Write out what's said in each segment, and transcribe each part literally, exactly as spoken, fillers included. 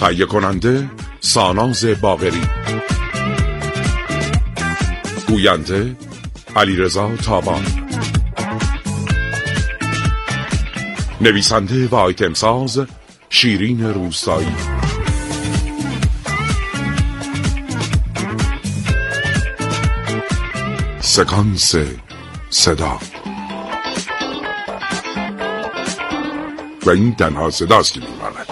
تهیه کننده ساناز باقری، گوینده علیرضا تابان، نویسنده و آیتم ساز شیرین روستایی. سکانس صدا و این تنها صداست که میماند.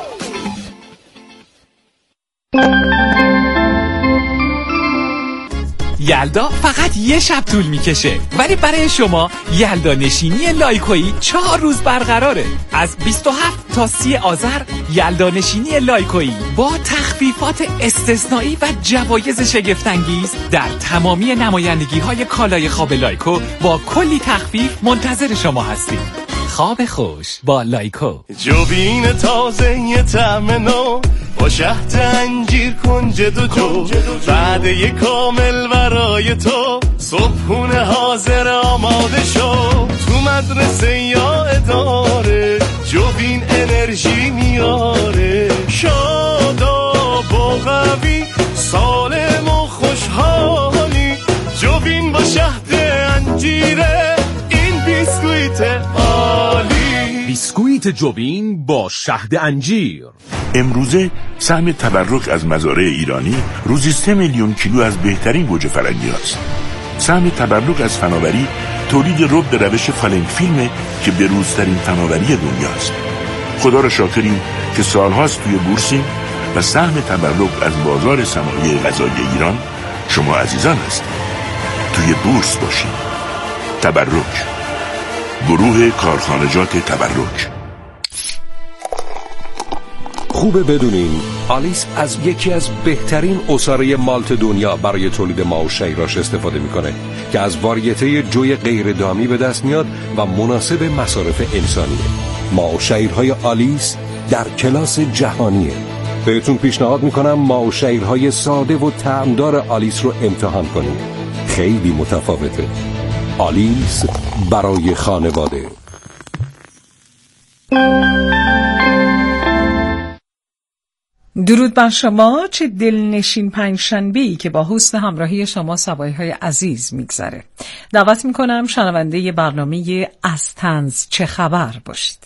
یلدا فقط یه شب طول میکشه، ولی برای شما یلدا نشینی لایکویی چهار روز برقراره. از بیست و هفت تا سی آذر یلدا نشینی لایکویی با تخفیفات استثنایی و جوایز شگفت‌انگیز در تمامی نمایندگی های کالای خواب لایکو با کلی تخفیف منتظر شما هستیم. خواب خوش با لایکو. جوبین تازه یه طعم نو با شهد انجیر کنجد و جو، وعده کامل برای تو، صبحونه حاضر آماده شو. تو مدرسه یا اداره جوبین انرژی میاره، شاداب و قوی، سالم و خوشحالی. جوبین با شهد انجیره، این بیسکویت عالی. بیسکویت جوبین با شهد انجیر. امروزه سهم تبرک از مزارع ایرانی روزی سه میلیون کیلو از بهترین گوجه فرنگی هست. سهم تبرک از فناوری تولید رب به روش فالنگ فیلمه که بروزترین فناوری دنیاست. خدا را شاکریم که سالهاست توی بورسیم و سهم تبرک از بازار صنایع غذایی ایران شما عزیزان هست. توی بورس باشیم. تبرک، گروه کارخانجات تبرک. خوبه بدونین آلیس از یکی از بهترین عصاره مالت دنیا برای تولید ماه و شیراش استفاده میکنه که از واریته جوی غیر دامی به دست میاد و مناسب مصارف انسانیه. ماه و شیرهای آلیس در کلاس جهانیه. بهتون پیشنهاد میکنم ماه و شیرهای ساده و طعمدار آلیس رو امتحان کنید. خیلی متفاوته. آلیس برای خانواده. درود بر شما. چه دلنشین پنجشنبه‌ای که با حسن همراهی شما سبایهای عزیز میگذره. دعوت میکنم شنونده برنامه از طنز چه خبر باشید.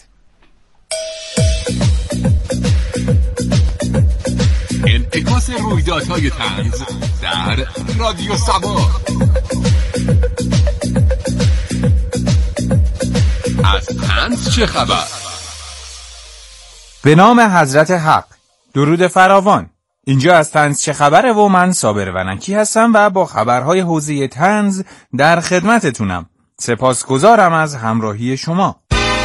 انعکاس رویدادهای طنز در رادیو سبا. از طنز چه خبر؟ به نام حضرت حق. درود فراوان. اینجا از طنز چه خبره و من صابر ونکی هستم و با خبرهای حوزه طنز در خدمتتونم. سپاسگزارم از همراهی شما.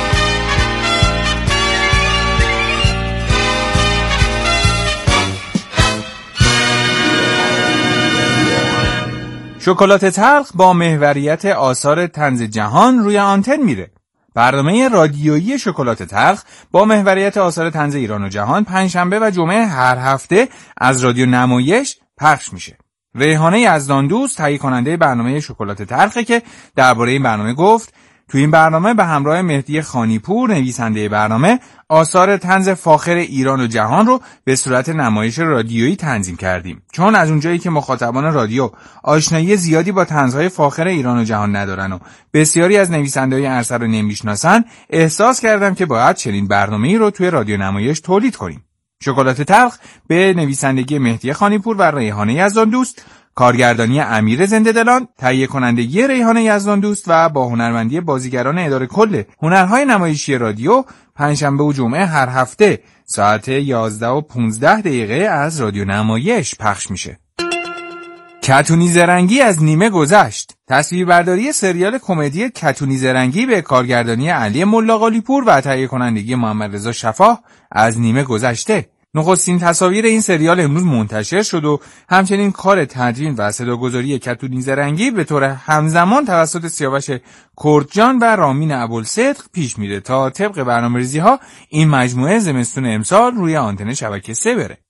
شکلات تلخ با محوریت آثار طنز جهان روی آنتن میره. برنامه رادیویی شکلات تلخ با محوریت آثار طنز ایران و جهان پنجشنبه و جمعه هر هفته از رادیو نمایش پخش میشه. ریحانه یزداندوست تهیه کننده برنامه شکلات تلخه که درباره این برنامه گفت تو این برنامه به همراه مهدی خانیپور نویسنده برنامه آثار طنز فاخر ایران و جهان رو به صورت نمایش رادیویی تنظیم کردیم. چون از اونجایی که مخاطبان رادیو آشنایی زیادی با طنزهای فاخر ایران و جهان ندارن و بسیاری از نویسنده‌های عرصه رو نمیشناسن، احساس کردم که باید چنین برنامه‌ای رو توی رادیو نمایش تولید کنیم. شکلات تلخ به نویسندگی مهدی خانیپور و ریحانه یزداندوست، کارگردانی امیر زنده‌دلان، تهیه کنندگی ریحانه یزداندوست و با هنرمندی بازیگران اداره کل هنرهای نمایشی رادیو پنجشنبه و جمعه هر هفته ساعت یازده و پانزده دقیقه از رادیو نمایش پخش میشه. کتونی زرنگی از نیمه گذشت. تصویربرداری سریال کمدی کتونی زرنگی به کارگردانی علی ملاقالیپور و تهیه کنندگی محمد رضا شفاح از نیمه گذشته. نخستین تصاویر این سریال امروز منتشر شد و همچنین کار تدوین و صداگذاری کتونی زرنگی به طور همزمان توسط سیاوش کردجان و رامین ابوالصدق پیش میره تا طبق برنامه‌ریزی‌ها این مجموعه زمستون امسال روی آنتن شبکه سه بره.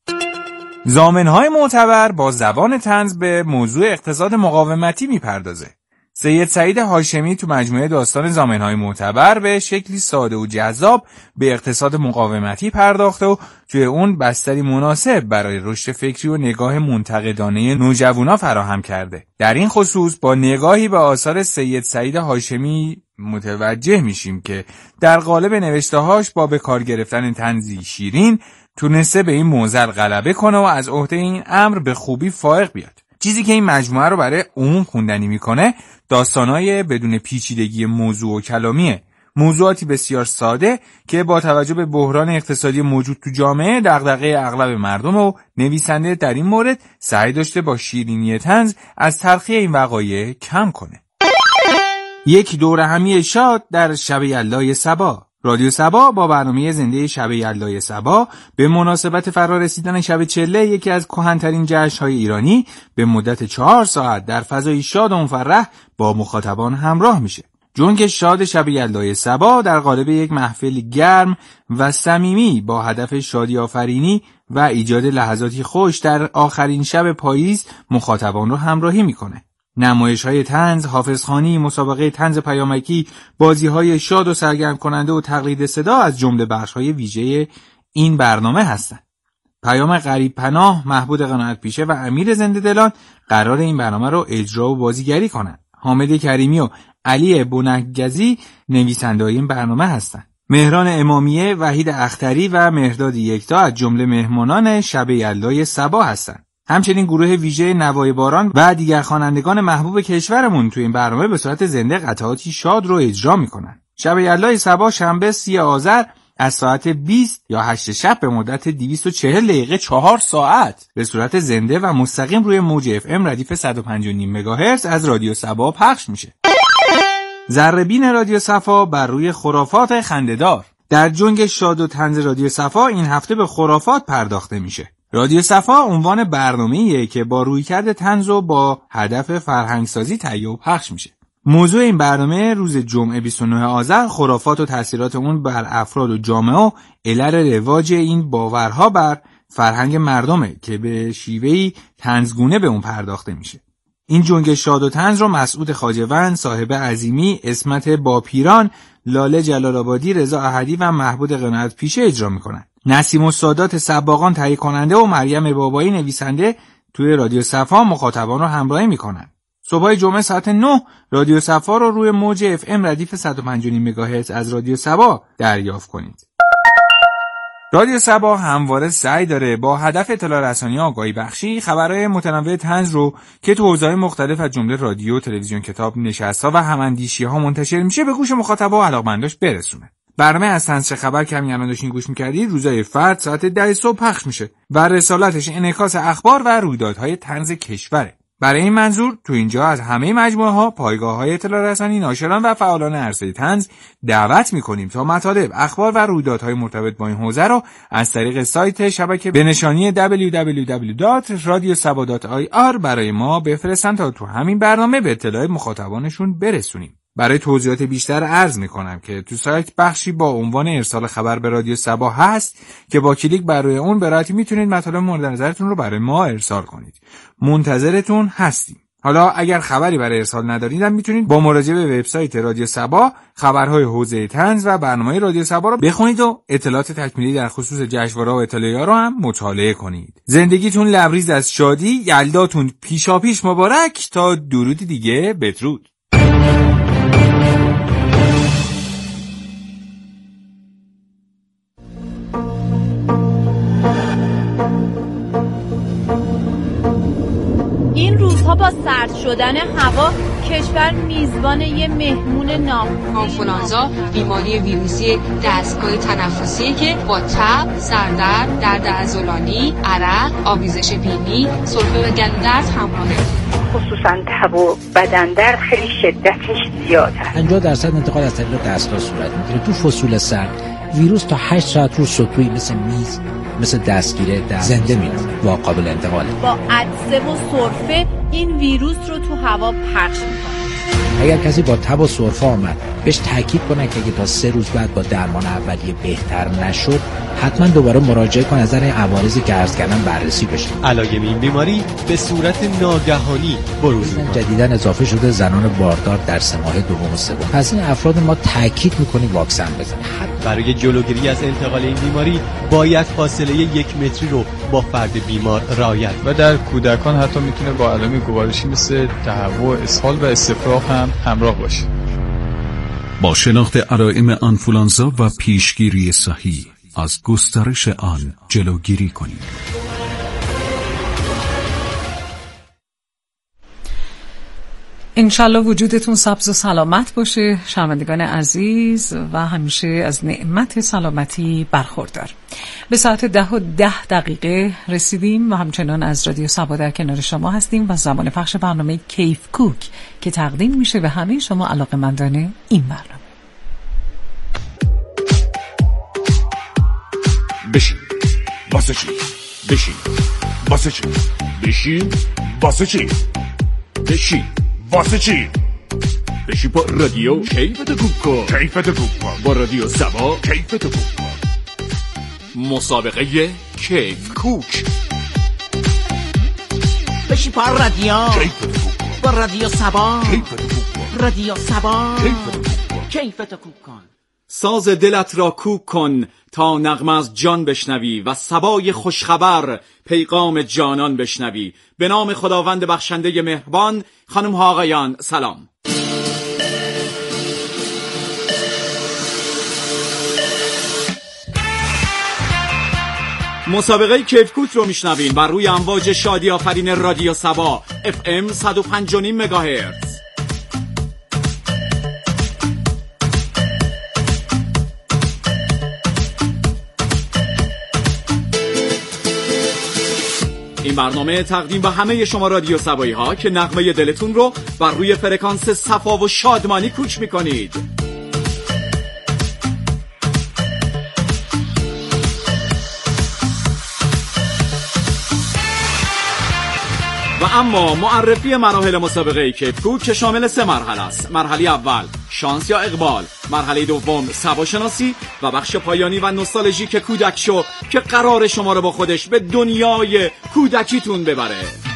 ضامن‌های معتبر با زبان طنز به موضوع اقتصاد مقاومتی میپردازه. سید سعید هاشمی تو مجموعه داستان ضامن‌های معتبر به شکلی ساده و جذاب به اقتصاد مقاومتی پرداخته و توی اون بستری مناسب برای رشد فکری و نگاه منتقدانه نوجوانا فراهم کرده. در این خصوص با نگاهی به آثار سید سعید هاشمی متوجه میشیم که در قالب نوشته‌هاش با به کار گرفتن طنزی شیرین تونسته به این معضل غلبه کنه و از عهده این امر به خوبی فائق بیاد. چیزی که این مجموعه رو برای عموم خوندنی میکنه داستانای بدون پیچیدگی موضوع و کلامیه. موضوعاتی بسیار ساده که با توجه به بحران اقتصادی موجود تو جامعه دغدغه اغلب مردم و نویسنده در این مورد سعی داشته با شیرینی طنز از تلخی این وقایع کم کنه. یک دوره همی شاد در شب یلدای صبا. رادیو صبا با برنامه زنده شب یلدای صبا به مناسبت فرا رسیدن شب چله، یکی از کهن‌ترین جشن‌های ایرانی، به مدت چهار ساعت در فضای شاد و مفرح با مخاطبان همراه میشه. جنگ شاد شب یلدای صبا در قالب یک محفل گرم و صمیمی با هدف شادی آفرینی و ایجاد لحظاتی خوش در آخرین شب پاییز مخاطبان رو همراهی میکنه. نمایش‌های طنز، حافظخوانی، مسابقه طنز پیامکی، بازی‌های شاد و سرگرم کننده و تقلید صدا از جمله بخش‌های ویژه این برنامه هستند. پیام غریب پناه، محمود قناعت پیشه و امیر زنده دلان قرار این برنامه رو اجرا و بازیگری کنند. حامد کریمی و علی بنکگزی نویسنده‌های این برنامه هستند. مهران امامیه، وحید اختری و مهرداد یکتا از جمله مهمانان شب یلدای صبا هستند. همچنین گروه ویژه نوای باران و دیگر خوانندگان محبوب کشورمون تو این برنامه به صورت زنده قطعاتی شاد رو اجرا میکنن. شب یلدای صبا شنبه سی آذر از ساعت بیست یا هشت شب به مدت دویست و چهل دقیقه چهار ساعت به صورت زنده و مستقیم روی موج اف ام ردیف صد و پنج و نیم مگاهرتز از رادیو صبا پخش میشه. ذره‌بین رادیو صفا بر روی خرافات خنده‌دار. در جنگ شاد و طنز رادیو صفا این هفته به خرافات پرداخته میشه. رادیو صفا عنوان برنامه‌ایه که با رویکرد طنز و با هدف فرهنگسازی تهیه و پخش میشه. موضوع این برنامه روز جمعه بیست و نه آذر خرافات و تاثیرات اون بر افراد و جامعه و علل رواج این باورها بر فرهنگ مردمه که به شیوهی طنزگونه به اون پرداخته میشه. این جنگ شاد و طنز رو مسعود خواجه‌وند، صاحب عظیمی، اسمت باپیران، لاله جلال‌آبادی، رضا احدی و محمود قناعت پیشه اجرا میکنن. نسیم السادات سباقان تهیه کننده و مریم بابایی نویسنده توی رادیو صفا مخاطبان رو همراهی میکنن. صبح جمعه ساعت نه رادیو صفا رو روی موج اف ام ردیف صد و پنج و نیم مگاهرتز از رادیو صبا دریافت کنید. رادیو صبا همواره سعی داره با هدف اطلاع رسانی آگاهی بخشی خبرهای متنوع طنز رو که تو حوزه‌های مختلف از جمله رادیو، تلویزیون، کتاب، نشست‌ها و هم‌اندیشی‌ها منتشر میشه به گوش مخاطبا و علاقه‌منداش برسونه. برنامه از طنز چه خبر که همین الان داشتین گوش می‌کردید روزای فرد ساعت ده صبح پخش میشه و رسالتش انعکاس اخبار و رویدادهای طنز کشوره. برای این منظور تو اینجا از همه مجموعه‌ها، پایگاه‌های اطلاع رسانی، ناشران و فعالان عرصه طنز دعوت می‌کنیم تا مطالب، اخبار و رویدادهای مرتبط با این حوزه رو از طریق سایت شبکه به نشانی دبلیو دبلیو دبلیو دات رادیو صبا دات آی آر برای ما بفرستن تا تو همین برنامه به اطلاع مخاطبانشون برسونیم. برای توضیحات بیشتر عرض میکنم که تو سایت بخشی با عنوان ارسال خبر به رادیو صبا هست که با کلیک بر روی اون به راحتی میتونید مطالب مورد نظرتون رو برای ما ارسال کنید. منتظرتون هستیم. حالا اگر خبری برای ارسال ندارید هم میتونید با مراجعه به وبسایت رادیو صبا خبرهای حوزه طنز و برنامه رادیو صبا رو بخونید و اطلاعات تکمیلی در خصوص جشنواره‌ها و اطلاعیه‌ها رو هم مطالعه کنید. زندگیتون لبریز از شادی، یلداتون پیشاپیش مبارک. تا درودی دیگه، بدرود. این روزها با سرد شدن هوا کشور میزبان یه مهمون نام آنفولانزا، بیماری ویروسی دستگاه تنفسی که با تب، سردرد، درد عضلانی، عرق، آویزش بینی، سرفه و گلودرد همراهه. خصوصا تب و بدن درد خیلی شدتش زیاده. پنجاه درصد انتقال از طریق دستگاه صورت میگیره. تو فصول سرد ویروس تا هشت ساعت رو سطوحی مثل میز، مثل دستگیره زنده میمونه و قابل انتقاله. با عطسه و سرفه این ویروس رو تو هوا پخش میکنه. اگر کسی با تب و سرفه آمد بهش تاکید کنن که اگه تا سه روز بعد با درمان اولیه بهتر نشد حتما دوباره مراجعه کن، از نظر عوارضی که عرض کردم بررسی بشه. علایم این بیماری به صورت ناگهانی بروز می‌کنه. جدیداً اضافه شده زنان باردار در سه ماه دوم و سوم. پس این افراد ما تاکید می‌کنیم واکسن بزنن. برای جلوگیری از انتقال این بیماری باید فاصله یک متری رو با فرد بیمار رعایت و در کودکان حتی میتونه با علائم گوارشی مثل تهوع، اسهال و استفراغ هم همراه باشه. با شناخت علائم آنفولانزا و پیشگیری صحیح از گسترش آن جلوگیری کنید. انشالله وجودتون سبز و سلامت باشه شنوندگان عزیز و همیشه از نعمت سلامتی برخوردار. به ساعت ده و ده دقیقه رسیدیم و همچنان از رادیو سبا در کنار شما هستیم و زمان پخش برنامه کیف کوک که تقدیم میشه به همه شما علاقه‌مندان این برنامه. بشین واسه چی؟ بشین واسه چی؟ بشین واسه چی؟ بشین واسه چی؟ بشین با رادیو کیفت کوک کن. کیفت کوک کن. با رادیو سبا کیفت کوک کن. مسابقه کیف کوک. بشین با رادیو کیفت کوک کن. با رادیو سبا کیفت کوک کن. رادیو سبا کیفت کوک کن. کیفت کوک کن. ساز دلت را کوک کن تا نغمه از جان بشنوی و صبای خوشخبر پیغام جانان بشنوی. به نام خداوند بخشنده مهربان. خانم ها آقایان سلام. مسابقه کیف کوک رو میشنوین بر روی امواج شادی آفرین رادیو سبا اف ام صد و پنج و نیم مگاهرتز. این برنامه تقدیم به همه شما رادیو سبایی ها که نغمه دلتون رو بر روی فرکانس صفا و شادمانی کوچ میکنید. و اما معرفی مراحل مسابقه کیف کوک که شامل سه مرحله است. مرحله اول شانس یا اقبال، مرحله دوم سبا شناسی و بخش پایانی و نوستالژیک کودک شو که قرار شما رو با خودش به دنیای کودکیتون ببره.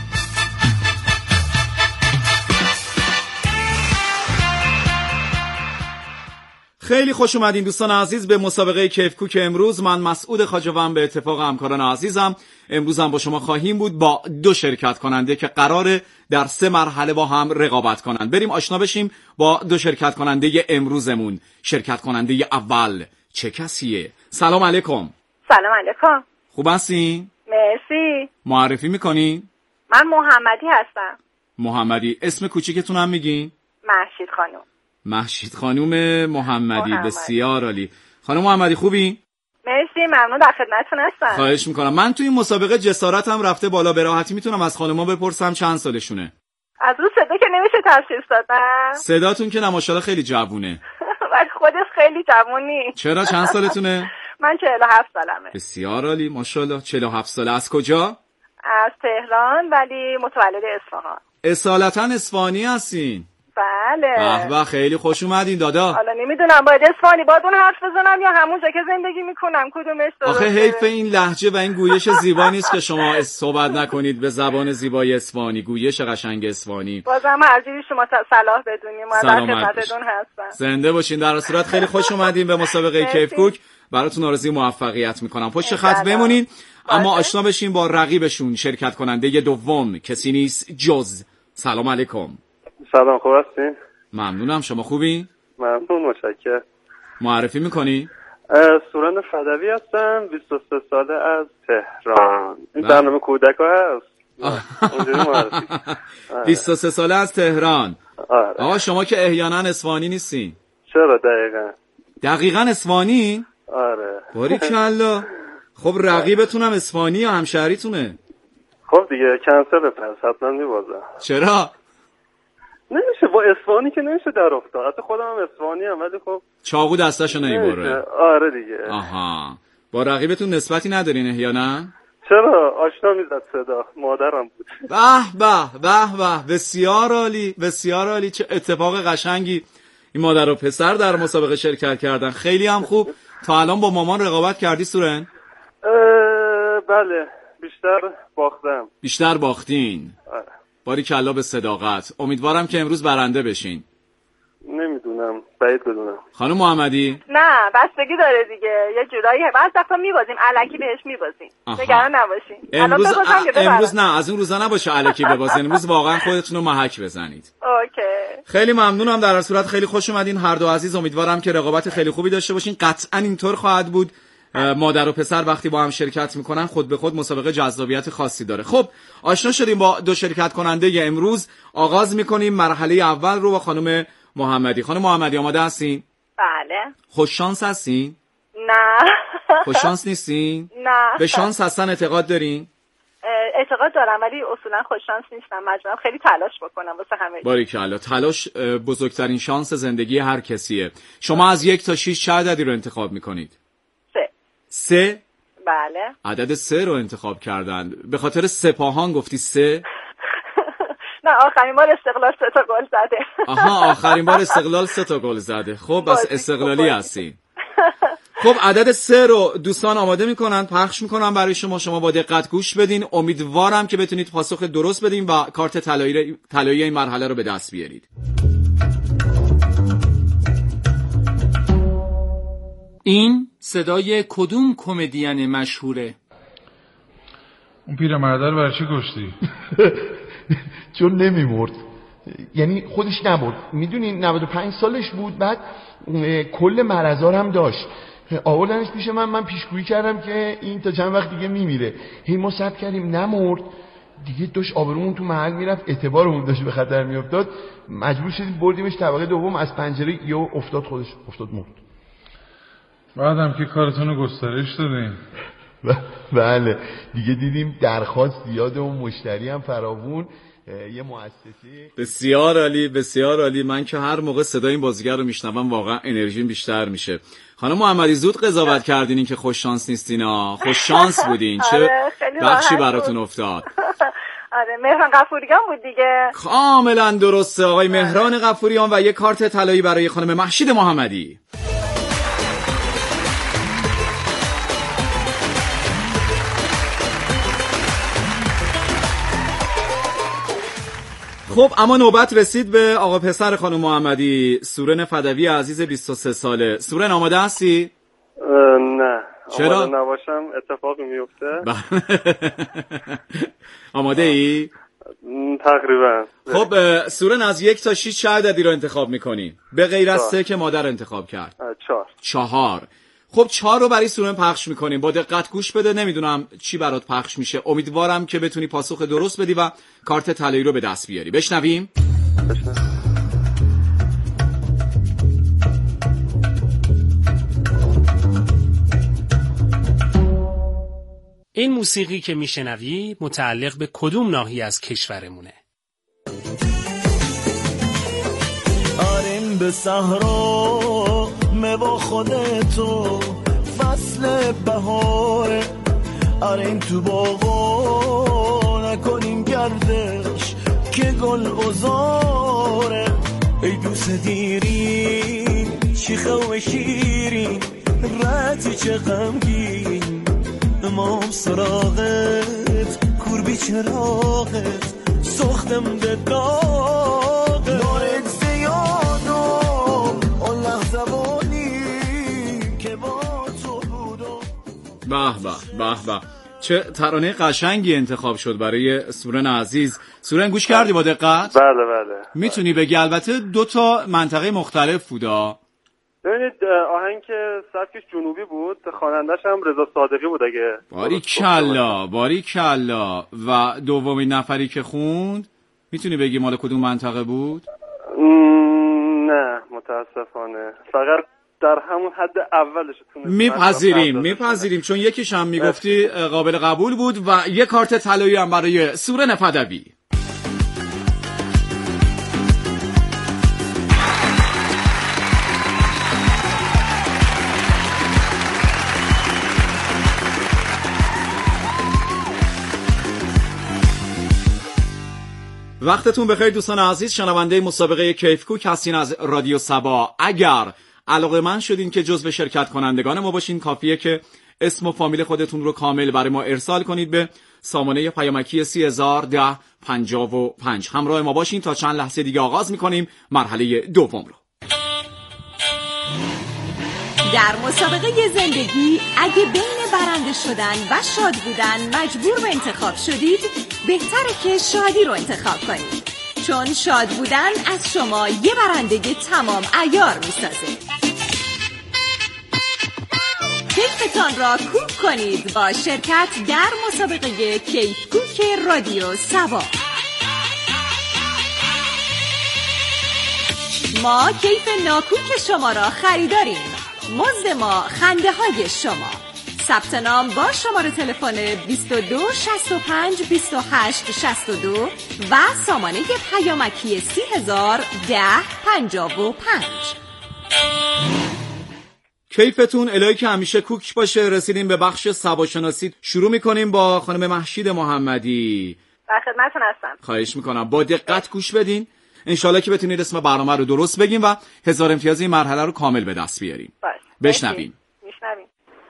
خیلی خوش اومدین دوستان عزیز به مسابقه کیف کوک امروز. من مسعود خواجه‌وند به اتفاق همکاران عزیزم امروز هم با شما خواهیم بود با دو شرکت کننده که قراره در سه مرحله با هم رقابت کنن. بریم آشنا بشیم با دو شرکت کننده امروزمون. شرکت کننده اول چه کسیه؟ سلام علیکم. سلام علیکم. خوب هستین؟ مرسی. معرفی میکنین؟ من محمدی هستم. محمدی. اسم کوچیکتون هم میگین؟ مهشید خانم. مهشید خانم محمدی. محمد. بسیار عالی. خانم محمدی خوبی؟ مرسی، ممنون، در خدمتتون هستم. خواهش میکنم. من توی این مسابقه جسارتم رفته بالا، به راحتی میتونم از خانم‌ها بپرسم چند سالشونه؟ از رو صدا که نمیشه تشخیص دادن. صداتون که ماشاءالله خیلی جوونه. ولی خودش خیلی جوونی. چرا چند سالتونه؟ من چهل و هفت سالمه. بسیار عالی ماشاءالله. چهل و هفت ساله. از کجا؟ از تهران ولی متولد اصفهان. اصالتا اصفهانی هستین؟ بله. به به خیلی خوش اومدین دادا. حالا نمیدونم باید اصفهانی باید اون حرف بزنم یا همونجا که زندگی میکنم کدومش درسته؟ آخه حیف این لهجه و این گویش زیبا نیست که شما صحبت نکنید به زبان زیبای اصفهانی، گویش قشنگ اصفهانی. بازم هرچی شما صلاح بدونیم ما در خدمتتون هستم. زنده باشین. در صورت خیلی خوش اومدین به مسابقه کیف کوک. براتون آرزوی موفقیت میکنم. پشت خط بمونین. اما آشنا بشین با رقیبشون شرکت کننده دوم کسی نیست جز. سلام علیکم. سلام، خوب هستین؟ ممنونم. شما خوبی؟ ممنون، متشکرم. معرفی میکنی؟ سوران فدوی هستم، بیست و سه ساله از تهران. این برنامه کودک ها هست. اونجوری معرفی. بیست و سه ساله از تهران. آره. آقا شما که احیانا اصفهانی نیستین؟ چرا دقیقاً؟ دقیقاً اصفهانی؟ آره. باریکلا. خب رقیبتون هم اصفهانی یا همشهریتونه؟ خب دیگه کنسل پس حتما میبازم. چرا؟ نمیشه با اصفهانی که نمیشه در افتاد. حتی خودم هم اصفهانی ام ولی خب چاقو دستاشو نمیبره. آره دیگه. آها. با رقیبتون نسبتی ندارین احیانا؟ چرا؟ آشنا میزد صدا، مادرم بود. به به به به، بسیار عالی، بسیار عالی. چه اتفاق قشنگی. این مادر و پسر در مسابقه شرکت کردن. خیلی هم خوب. تا الان با مامان رقابت کردی سورن؟ بله بیشتر باختم. بیشتر باختین. باریکلا به صداقت. امیدوارم که امروز برنده بشین. نمیدونم، بعید بدونم. خانم محمدی؟ نه بستگی داره دیگه، یه جورایی بعضی وقتا میبازیم الکی بهش میبازیم، نگران نباشین. امروز امروز نه، از اون روزا نباشه الکی ببازین، امروز واقعا خودتون رو محک بزنید. اوکی. خیلی ممنونم، در هر صورت خیلی خوش اومدین هر دو عزیز. امیدوارم که رقابت خیلی خوبی داشته باشین. قطعا اینطور خواهد بود. مادر و پسر وقتی با هم شرکت میکنن خود به خود مسابقه جذابیت خاصی داره. خب آشنا شدیم با دو شرکت کننده امروز. آغاز میکنیم مرحله اول رو با خانم محمدی. خانم محمدی آماده هستین؟ بله. خوش شانس هستین؟ نه. خوش شانس نیستین؟ نه. به شانس هستن اعتقاد دارین؟ اعتقاد دارم ولی اصولا خوش شانس نیستم. مجبورم خیلی تلاش بکنم واسه همه. باریکلا. تلاش بزرگترین شانس زندگی هر کسیه. شما از یک تا شش چه عددی رو انتخاب میکنید؟ سه. سه؟ بله. عدد سه رو انتخاب کردن. به خاطر سپاهان گفتی سه؟ نه آخرین بار استقلال سه تا گل زده. آها آخرین بار استقلال سه تا گل زده. خب بس استقلالی هستی. خب عدد سه رو دوستان آماده میکنن، پخش میکنن برای شما. شما با دقت گوش بدین. امیدوارم که بتونید پاسخ درست بدین و کارت طلایی طلایی این مرحله رو به دست بیارید. این صدای کدوم کمدین مشهوره؟ اون پیرمرده رو برای چی کشتی؟ چون نمیمرد، یعنی خودش نمرد. میدونی نود و پنج سالش بود، بعد کل مرضا هم داشت. آوردنش پیش من، من پیشگویی کردم که این تا چند وقت دیگه میمیره. هی ما صبر کردیم نمرد دیگه، داشت آبرومون تو محل میرفت، اعتبارمون داشت به خطر میافتاد. مجبور شدیم بردیمش طبقه دوم، از پنجره یهو افتاد، خودش افتاد مرد. بعدم که کارتون رو گسترش دادیم. بله دیگه دیدیم درخواست زیاده و مشتری هم فراوون. یه مؤسسه. بسیار عالی، بسیار عالی. من که هر موقع صدای این بازیگر رو میشنوم واقعا انرژیم بیشتر میشه. خانم محمدی زود قضاوت کردین این که خوش شانس نیستین ها. خوش شانس بودین. چه بخشی براتون افتاد؟ آره مهران غفوریان بود دیگه. کاملا درسته آقای مهران غفوریان و یه کارت طلایی برای خانم مهشید محمدی. خب اما نوبت رسید به آقا پسر خانم محمدی، سورن فدوی عزیز بیست و سه ساله. سورن آماده هستی؟ نه. چرا؟ آماده نباشم اتفاقی میفته. آماده ای؟ تقریبا. خب سورن از یک تا شیش چه عددی رو انتخاب میکنی؟ به غیر از سه که مادر انتخاب کرد. چهار. چهار. خب چهار رو برای سورن پخش میکنیم. با دقت گوش بده. نمیدونم چی برات پخش میشه. امیدوارم که بتونی پاسخ درست بدی و کارت طلایی رو به دست بیاری. بشنویم. این موسیقی که میشنوی متعلق به کدوم ناحیه از کشورمونه؟ آریم به صحرا با خودتو فصل بهاره، آریم تو باغا نکنیم گردش که گل بزاره. ای دوست دیری شیخه و شیرین رتی چه غمگین، امام سراغت کوربی چراغت سختم به داغ نارت زیادو اون لحظه به به به به. چه ترانه قشنگی انتخاب شد برای سورن عزیز. سورن گوش کردی با دقت؟ بله بله. میتونی بگی؟ البته دو تا منطقه مختلف بودا. ببینید آهنگ که سبکش جنوبی بود، خواننده‌ش هم رضا صادقی بود اگه. باریکلا باریکلا. و دومین نفری که خوند میتونی بگی مال کدوم منطقه بود؟ نه متاسفانه، فقط در همون حد اولش میپذیریم میپذیریم چون یکیش هم میگفتی قابل قبول بود. و یک کارت طلایی هم برای سورن فدوی. وقتتون بخیر دوستان عزیز، شنونده مسابقه کیف کوک هستین از رادیو سبا. اگر علاقه‌مند شدین که جزو شرکت کنندگان ما باشین، کافیه که اسم و فامیل خودتون رو کامل برای ما ارسال کنید به سامانه پیامکی سی هزار ده پنجاه و پنج. همراه ما باشین تا چند لحظه دیگه آغاز می‌کنیم مرحله دوم رو. در مسابقه زندگی اگه بین برنده شدن و شاد بودن مجبور به انتخاب شدید، بهتره که شادی رو انتخاب کنید، چون شاد بودن از شما یه برندگی تمام عیار میسازه. کیفتان را کوک کنید با شرکت در مسابقه کیف کوک رادیو سبا. ما کیف ناکوک شما را خریداریم. مزد ما خنده های شما. ثبت نام با شماره تلفن بیست و دو شصت و پنج بیست و هشت شصت و دو و سامانه پیامکی سی هزار ده پنجاه و پنج. کیفتون الهی که همیشه کوک باشه. رسیدیم به بخش سباشناسی. شروع میکنیم با خانم محشید محمدی. در خدمتتون هستم. خواهش میکنم با دقت گوش بدین، انشالله که بتونید اسم برنامه رو درست بگیم و هزار امتیاز این مرحله رو کامل به دست بیاریم. باش. بشنویم. میشنویم.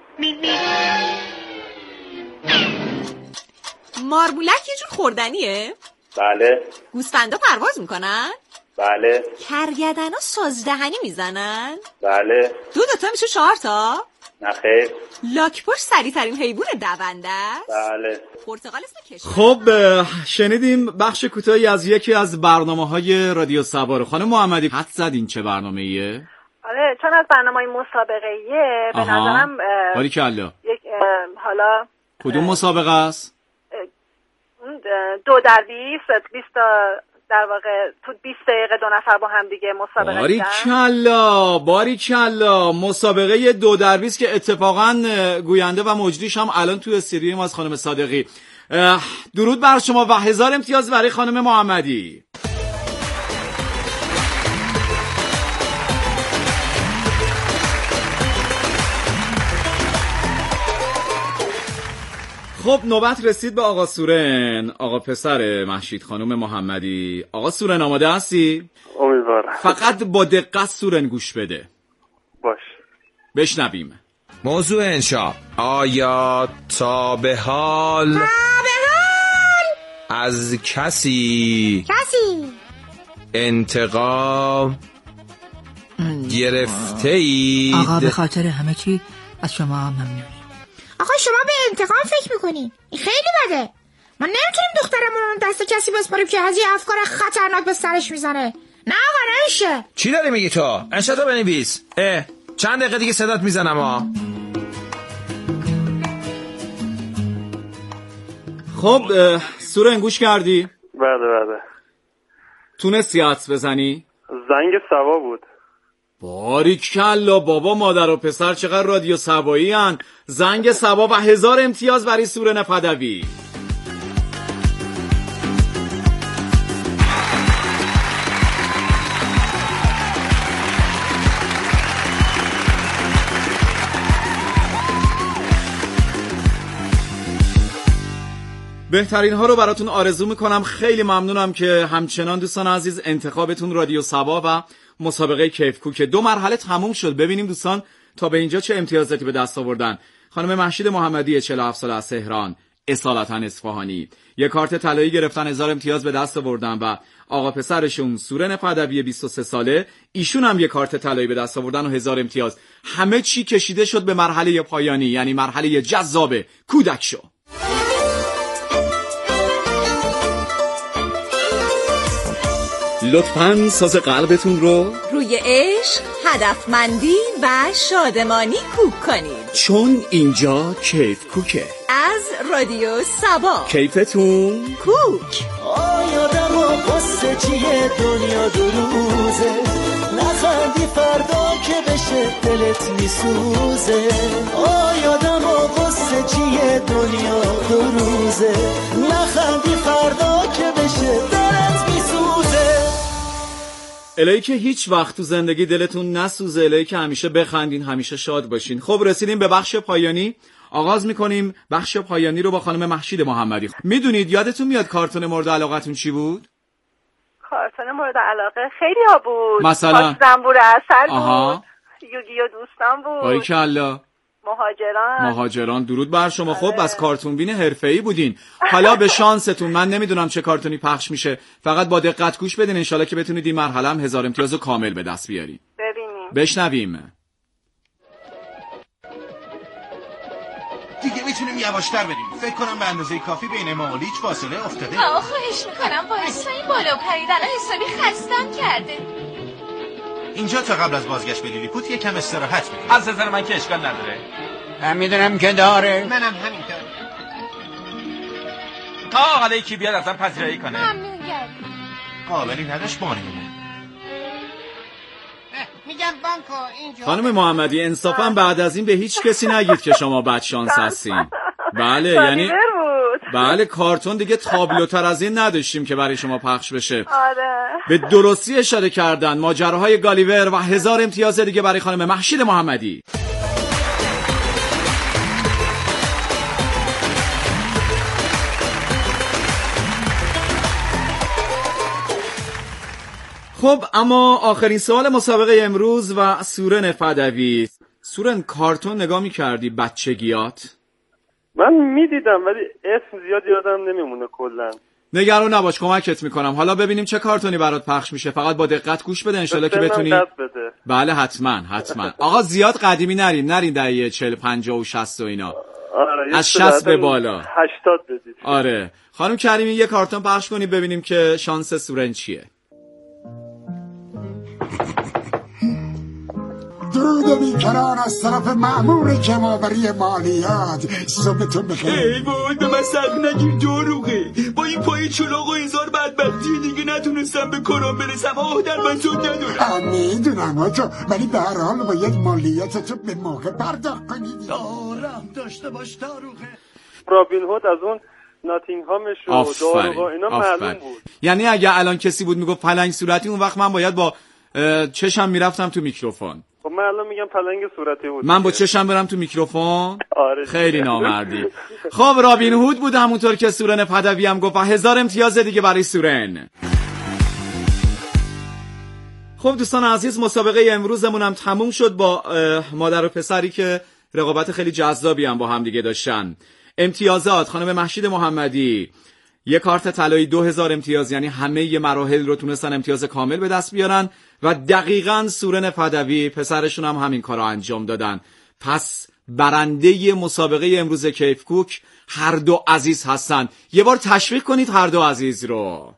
مارمولک یه جور خوردنیه؟ بله. گوسفندا پرواز میکنن؟ بله. کرگدنا سازدهنی میزنن؟ بله. دو دوتا میشه چهار تا؟ نه خیر. لاک‌پشت سریع ترین حیوان دونده است؟ بله. پرتقال اسم کشور؟ خب شنیدیم بخش کوتاهی از یکی از برنامه‌های رادیو سبا رو. خانم محمدی حد زدین چه برنامه‌ایه؟ آره، چون از برنامه‌های مسابقه‌ایه به نظرم باریکلا. یک حالا کدوم مسابقه است؟ دو در بیست بیست در واقع تو بیست دقیقه دو نفر با هم دیگه مسابقه باریکلا باریکلا مسابقه دو در بیست که اتفاقا گوینده و مجریش هم الان تو استودیوی ما از خانم صادقی. درود بر شما و هزار امتیاز برای خانم محمدی. خب نوبت رسید به آقا سورن، آقا پسر محشید خانم محمدی. آقا سورن آماده هستی؟ امیدوارم. فقط با دقت سورن گوش بده. باش. بشنویم. موضوع انشا: آیا تا به حال تا به حال از کسی کسی انتقام گرفته اید؟ آقا به خاطر همه چی از شما ممنون. آقا شما به انتقام فکر میکنین، این خیلی بده. ما نمیتونیم دخترمون رو دست کسی بسپاریم که از یه افکار خطرناک به سرش میزنه. نه آقا نمیشه. چی داری میگی تو؟ انشا تو بنویس. اه چند دقیقه دیگه صدات میزنم ها. خب سورن گوش کردی؟ بله بله. تونستی حدس بزنی؟ زنگ سبا بود. باریکلا بابا، مادر و پسر چقدر رادیو سبایی هن. زنگ سبا و هزار امتیاز برای سورن پدوی. بهترین ها رو براتون آرزو میکنم. خیلی ممنونم که همچنان دوستان عزیز انتخابتون رادیو سبا و مسابقه کیف کوک. دو مرحله تموم شد. ببینیم دوستان تا به اینجا چه امتیازاتی به دست آوردن. خانم محشید محمدی چهل و هفت ساله از تهران، اصالتا اصفهانی، یک کارت طلایی گرفتن، هزار امتیاز به دست آوردن. و آقا پسرشون سورن پدوی بیست و سه ساله، ایشون هم یک کارت طلایی به دست آوردن و هزار امتیاز. همه چی کشیده شد به مرحله پایانی، یعنی مرحله جذاب کودک شو. لطفاً ساز قلبتون رو روی عشق، هدفمندی و شادمانی کوک کنید، چون اینجا کیف کوکه. از رادیو سبا. کیفتون کوک. آیادم و قصه چیه دنیا دو روزه، نخندی فردا که بشه دلت میسوزه. آیادم و قصه چیه دنیا دو روزه، نخندی فردا که بشه دلت میسوزه. الهی که هیچ وقت تو زندگی دلتون نسوزه، الهی که همیشه بخندین، همیشه شاد باشین. خب رسیدیم به بخش پایانی. آغاز میکنیم بخش پایانی رو با خانم محشید محمدی. میدونید یادتون میاد کارتون مورد علاقتون چی بود؟ کارتون مورد علاقه خیلی ها بود. مثلا زنبور عسل آها. بود، یوگی و دوستان بود، باریکلا، مهاجران. مهاجران درود بر شما. خب بس کارتون بین حرفه‌ای بودین. حالا به شانستون، من نمیدونم چه کارتونی پخش میشه، فقط با دقت گوش بدین انشالله که بتونید این مرحله هم هزار امتیاز کامل به دست بیارین. ببینیم. بشنویم. دیگه میتونیم یواشتر بریم. فکر کنم به اندازه کافی بین ما و لیچ فاصله افتاده. آه خواهش میکنم وایسا، این بالا پریدن حسابی خستم کرده. اینجا تا قبل از بازگشت به لیلیپوت یکم استراحت میکنیم. از نظر من که اشکال نداره. من میدونم که داره. منم همینطور. تا حالا یکی بیاد ازم پذیرایی کنه. ممنون گردم. قابلی نداشت بانیمونه. میگم بانکو اینجا. خانم محمدی انصافا بعد از این به هیچ کسی نگید که شما بد شانس هستین. بله یعنی بله کارتون دیگه تابلوتر از این نداشتیم که برای شما پخش بشه. آره. به درستی اشاره کردن. ماجراهای گالیور و هزار امتیاز دیگه برای خانم مهشید محمدی. خب اما آخرین سوال مسابقه امروز و سورن فدوی. سورن کارتون نگاه می‌کردی بچگیات؟ من میدیدم ولی اسم زیاد یادم نمیمونه کلا. نگران نباش کمکت میکنم. حالا ببینیم چه کارتونی برات پخش میشه. فقط با دقت گوش بده انشالله که بتونی. بله حتما حتما. آقا زیاد قدیمی نرین نرین دهه چهل پنجاه و شصت و اینا. آره از شصت به بالا. هشتاد بدید. آره خانم کریمی یه کارتون پخش کنی ببینیم که شانس سورن چیه. درود بیکران از طرف مأمور جمع‌آوری مالیات. صبحتون بخیر. ای وای به من سق نگیر داروغه. با این پای چلاق و هزار بدبختی دیگه نتونستم به کارم برسم. آه در من زود ندارم. میدونم آجا ولی به هر حال باید مالیاتتو به موقع پرداخت کنید. دارم داشته باش داروغه. رابین هود از اون ناتینگهامش و داروغ اینا معلوم بود. یعنی اگه الان کسی بود میگفت پلنگ صورتی اون وقت من باید با چشم میرفتم تو میکروفون. خب من الان میگم پلنگ صورتی بود. من با چشم برم تو میکروفون؟ آره خیلی نامردی. خب رابین هود بود همونطور که سورن فدوی هم گفت. هزار امتیاز دیگه برای سورن. خب دوستان عزیز مسابقه امروزمون هم تموم شد با مادر و پسری که رقابت خیلی جذابی هم با هم دیگه داشتن. امتیازات خانم مهشید محمدی یه کارت طلایی دو هزار امتیاز، یعنی همه ی مراحل رو تونستن امتیاز کامل به دست بیارن و دقیقاً سورن فدوی پسرشون هم همین کار رو انجام دادن. پس برنده مسابقه امروز کیف کوک هر دو عزیز هستن. یه بار تشویق کنید هر دو عزیز رو.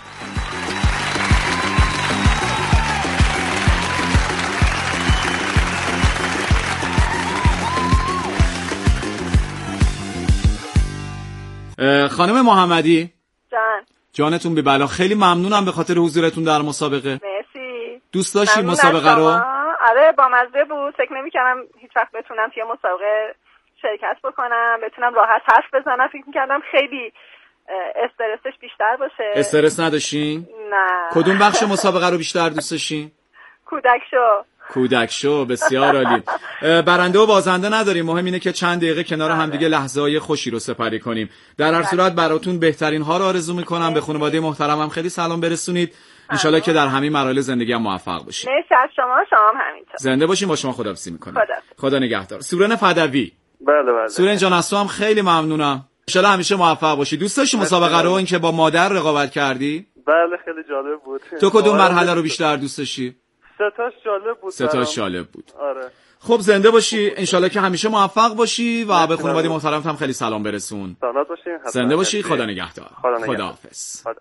خانم محمدی جان جانتون بی بلا. خیلی ممنونم به خاطر حضورتون در مسابقه. مرسی. دوست داشتی مسابقه رو؟ آره با مزه بود. فکر نمی‌کردم هیچ وقت بتونم توی مسابقه شرکت بکنم، بتونم راحت حرف بزنم. فکر می‌کردم خیلی استرسش بیشتر باشه. استرس نداشتین؟ نه. کدوم بخش مسابقه رو بیشتر دوست داشتین؟ کودک شو. کودک شو بسیار عالی. برنده و بازنده نداریم، مهم اینه که چند دقیقه کنار هم دیگه لحظه‌های خوشی رو سپری کنیم. در هر صورت براتون بهترین ها رو آرزو میکنم. به خانواده محترمم خیلی سلام برسونید. انشالله که در همین مراحل زندگی هم موفق باشید. مرسی از شما، شما هم همینطور. زنده باشین. با شما خداحافظی میکنم. خدا. خدا نگهدار. سورن فدوی. بله بله. سورن جان از تو هم خیلی ممنونم. انشالله همیشه موفق باشی. دوست داشتی مسابقه رو اینکه با مادر رقابت کردی؟ بله خیلی جالب بود. تو کدوم مرحله رو بیشتر دوست داشتی؟ ستاش جالب بود. ستاش جالب بود. آره. خب زنده باشی. انشالله که همیشه موفق باشی و به خانواده محترمت هم خیلی سلام برسون. سلامت باشین. زنده باشی. خدا نگهدار. خداحافظ. خدا.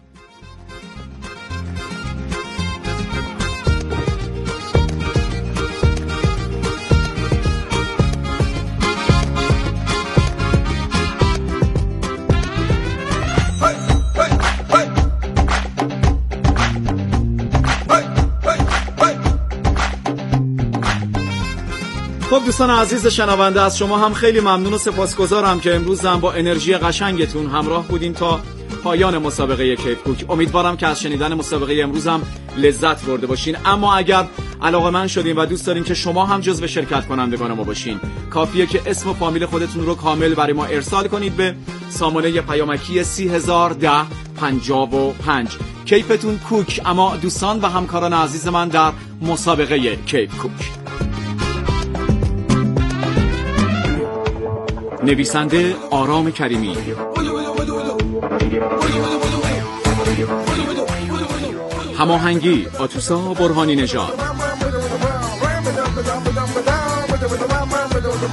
خب دوستان عزیز شنونده از شما هم خیلی ممنون و سپاسگزارم که امروز هم با انرژی قشنگتون همراه بودیم تا پایان مسابقه کیف کوک. امیدوارم که از شنیدن مسابقه امروز هم لذت برده باشین. اما اگر علاقه‌مند شدین و دوست دارین که شما هم جزو شرکت کنندگان ما باشین، کافیه که اسم و فامیل خودتون رو کامل برای ما ارسال کنید به سامانه پیامکی سی هزار ده پنجاه و پنج. کیفتون کوک. اما دوستان و همکاران عزیز من در مسابقه کیف کوک، نویسنده آرام کریمی، هماهنگی آتوسا برهانی نژاد،